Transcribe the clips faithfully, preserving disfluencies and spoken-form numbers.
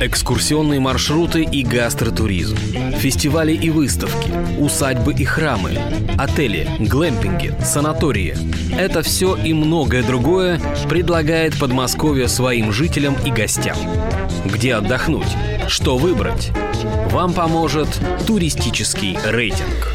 Экскурсионные маршруты и гастротуризм, фестивали и выставки, усадьбы и храмы, отели, глэмпинги, санатории. Это все и многое другое предлагает Подмосковье своим жителям и гостям. Где отдохнуть? Что выбрать? Вам поможет туристический рейтинг.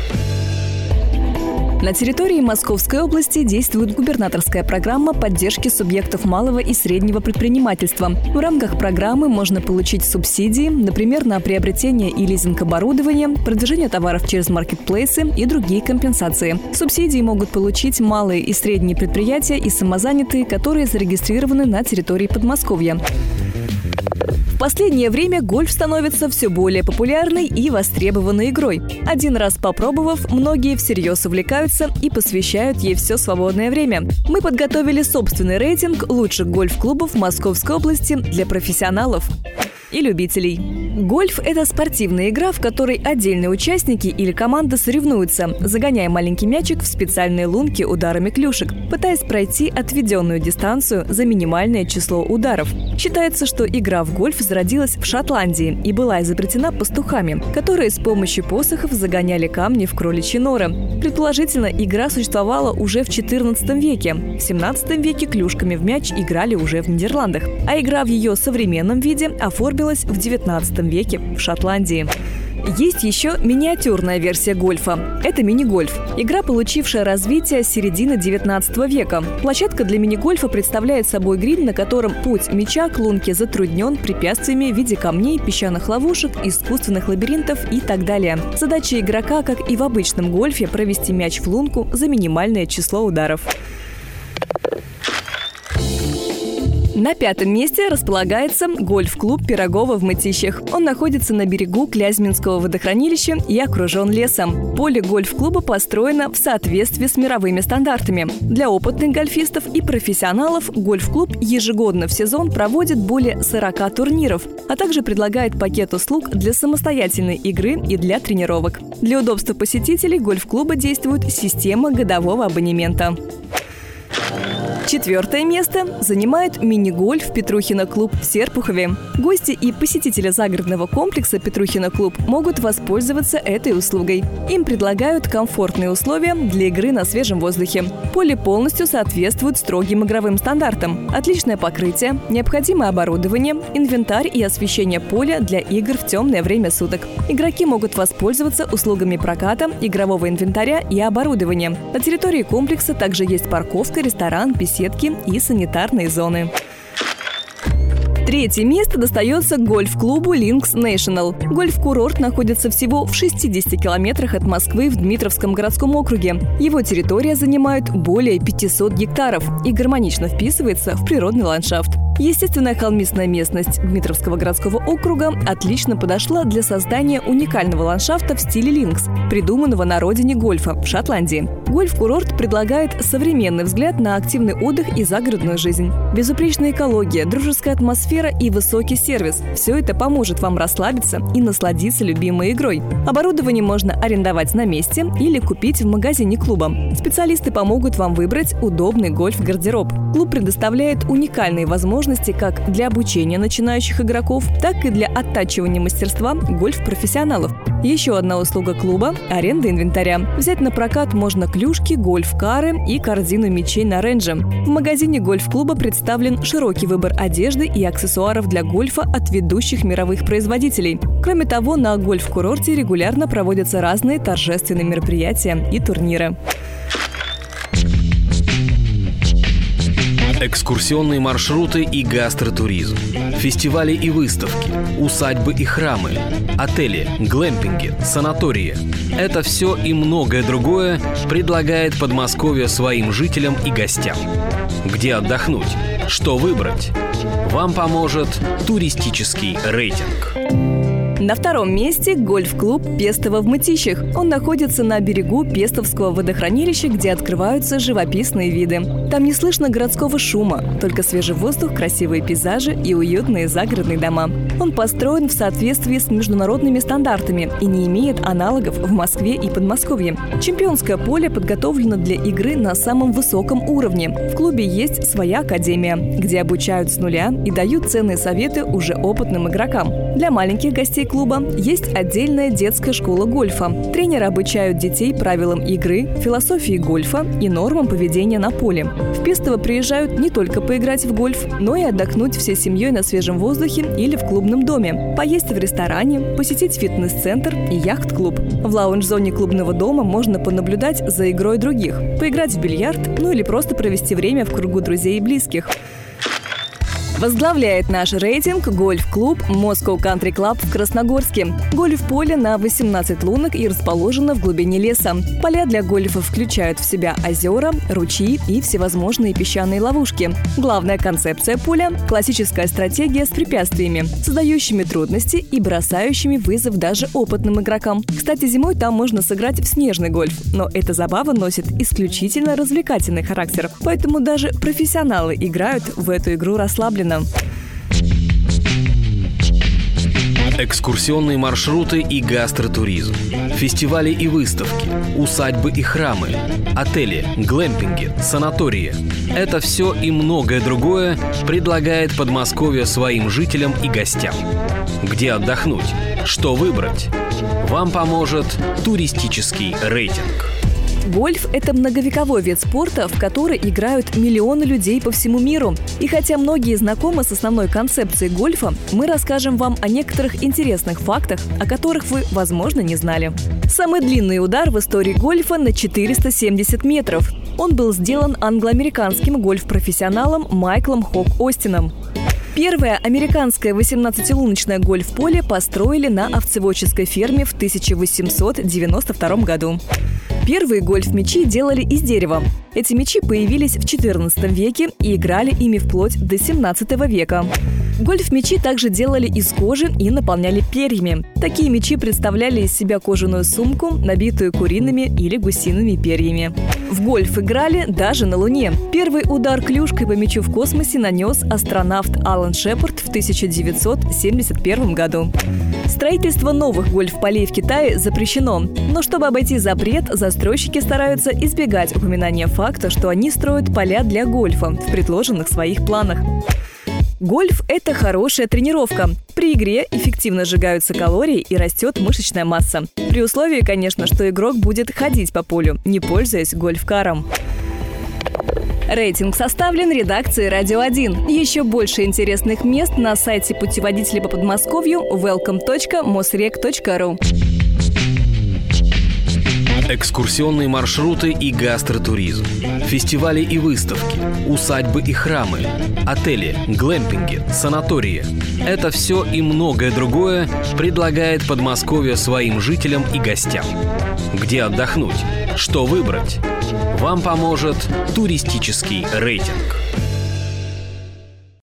На территории Московской области действует губернаторская программа поддержки субъектов малого и среднего предпринимательства. В рамках программы можно получить субсидии, например, на приобретение и лизинг оборудования, продвижение товаров через маркетплейсы и другие компенсации. Субсидии могут получить малые и средние предприятия и самозанятые, которые зарегистрированы на территории Подмосковья. В последнее время гольф становится все более популярной и востребованной игрой. Один раз попробовав, многие всерьез увлекаются и посвящают ей все свободное время. Мы подготовили собственный рейтинг лучших гольф-клубов Московской области для профессионалов и любителей. Гольф – это спортивная игра, в которой отдельные участники или команда соревнуются, загоняя маленький мячик в специальные лунки ударами клюшек, пытаясь пройти отведенную дистанцию за минимальное число ударов. Считается, что игра в гольф зародилась в Шотландии и была изобретена пастухами, которые с помощью посохов загоняли камни в кроличьи норы. Предположительно, игра существовала уже в четырнадцатом веке. В семнадцатом веке клюшками в мяч играли уже в Нидерландах, а игра в ее современном виде оформилась в девятнадцатом веке в Шотландии. Есть еще миниатюрная версия гольфа. Это мини-гольф. Игра, получившая развитие с середины девятнадцатого века. Площадка для мини-гольфа представляет собой грин, на котором путь мяча к лунке затруднен препятствиями в виде камней, песчаных ловушек, искусственных лабиринтов и так далее. Задача игрока, как и в обычном гольфе, провести мяч в лунку за минимальное число ударов. На пятом месте располагается гольф-клуб «Пирогово» в Мытищах. Он находится на берегу Клязьминского водохранилища и окружен лесом. Поле гольф-клуба построено в соответствии с мировыми стандартами. Для опытных гольфистов и профессионалов гольф-клуб ежегодно в сезон проводит более сорока турниров, а также предлагает пакет услуг для самостоятельной игры и для тренировок. Для удобства посетителей гольф-клуба действует система годового абонемента. Четвертое место занимает мини-гольф «Петрухино клуб» в Серпухове. Гости и посетители загородного комплекса «Петрухино клуб» могут воспользоваться этой услугой. Им предлагают комфортные условия для игры на свежем воздухе. Поле полностью соответствует строгим игровым стандартам. Отличное покрытие, необходимое оборудование, инвентарь и освещение поля для игр в темное время суток. Игроки могут воспользоваться услугами проката, игрового инвентаря и оборудования. На территории комплекса также есть парковка, ресторан, беседки и санитарные зоны. Третье место достается гольф-клубу «Линкс National». Гольф-курорт находится всего в шестидесяти километрах от Москвы в Дмитровском городском округе. Его территория занимает более пятисот гектаров и гармонично вписывается в природный ландшафт. Естественная холмистая местность Дмитровского городского округа отлично подошла для создания уникального ландшафта в стиле линкс, придуманного на родине гольфа в Шотландии. Гольф-курорт предлагает современный взгляд на активный отдых и загородную жизнь. Безупречная экология, дружеская атмосфера и высокий сервис – все это поможет вам расслабиться и насладиться любимой игрой. Оборудование можно арендовать на месте или купить в магазине клуба. Специалисты помогут вам выбрать удобный гольф-гардероб. Клуб предоставляет уникальные возможности как для обучения начинающих игроков, так и для оттачивания мастерства гольф-профессионалов. Еще одна услуга клуба – аренда инвентаря. Взять на прокат можно клюшки, гольф-кары и корзину мячей на рейнже. В магазине гольф-клуба представлен широкий выбор одежды и аксессуаров для гольфа от ведущих мировых производителей. Кроме того, на гольф-курорте регулярно проводятся разные торжественные мероприятия и турниры. Экскурсионные маршруты и гастротуризм, фестивали и выставки, усадьбы и храмы, отели, глэмпинги, санатории. Это все и многое другое предлагает Подмосковье своим жителям и гостям. Где отдохнуть? Что выбрать? Вам поможет туристический рейтинг. На втором месте гольф-клуб «Пестово» в Мытищах. Он находится на берегу Пестовского водохранилища, где открываются живописные виды. Там не слышно городского шума, только свежий воздух, красивые пейзажи и уютные загородные дома. Он построен в соответствии с международными стандартами и не имеет аналогов в Москве и Подмосковье. Чемпионское поле подготовлено для игры на самом высоком уровне. В клубе есть своя академия, где обучают с нуля и дают ценные советы уже опытным игрокам. Для маленьких гостей клуба есть отдельная детская школа гольфа. Тренеры обучают детей правилам игры, философии гольфа и нормам поведения на поле. В Пестово приезжают не только поиграть в гольф, но и отдохнуть всей семьей на свежем воздухе или в клубном доме, поесть в ресторане, посетить фитнес-центр и яхт-клуб. В лаунж-зоне клубного дома можно понаблюдать за игрой других, поиграть в бильярд, ну или просто провести время в кругу друзей и близких. Возглавляет наш рейтинг гольф-клуб Moscow Country Club в Красногорске. Гольф-поле на восемнадцать лунок и расположено в глубине леса. Поля для гольфа включают в себя озера, ручьи и всевозможные песчаные ловушки. Главная концепция поля – классическая стратегия с препятствиями, создающими трудности и бросающими вызов даже опытным игрокам. Кстати, зимой там можно сыграть в снежный гольф, но эта забава носит исключительно развлекательный характер, поэтому даже профессионалы играют в эту игру расслабленно. Экскурсионные маршруты и гастротуризм, фестивали и выставки, усадьбы и храмы, отели, глэмпинги, санатории – это все и многое другое предлагает Подмосковье своим жителям и гостям. Где отдохнуть? Что выбрать? Вам поможет туристический рейтинг. Гольф – это многовековой вид спорта, в который играют миллионы людей по всему миру. И хотя многие знакомы с основной концепцией гольфа, мы расскажем вам о некоторых интересных фактах, о которых вы, возможно, не знали. Самый длинный удар в истории гольфа на четыреста семьдесят метров. Он был сделан англо-американским гольф-профессионалом Майклом Хок Остином. Первое американское восемнадцатилуночное гольф-поле построили на овцеводческой ферме в тысяча восемьсот девяносто втором году. Первые гольф-мячи делали из дерева. Эти мячи появились в четырнадцатом веке и играли ими вплоть до семнадцатого века. Гольф-мячи также делали из кожи и наполняли перьями. Такие мячи представляли из себя кожаную сумку, набитую куриными или гусиными перьями. В гольф играли даже на Луне. Первый удар клюшкой по мячу в космосе нанес астронавт Алан Шепард в тысяча девятьсот семьдесят первом году. Строительство новых гольф-полей в Китае запрещено. Но чтобы обойти запрет, застройщики стараются избегать упоминания факта, что они строят поля для гольфа в предложенных своих планах. Гольф – это хорошая тренировка. При игре эффективно сжигаются калории и растет мышечная масса. При условии, конечно, что игрок будет ходить по полю, не пользуясь гольф-каром. Рейтинг составлен редакцией «Радио один». Еще больше интересных мест на сайте путеводителя по Подмосковью welcome точка mosrec точка ру. Экскурсионные маршруты и гастротуризм, фестивали и выставки, усадьбы и храмы, отели, глэмпинги, санатории – это все и многое другое предлагает Подмосковье своим жителям и гостям. Где отдохнуть? Что выбрать? Вам поможет туристический рейтинг.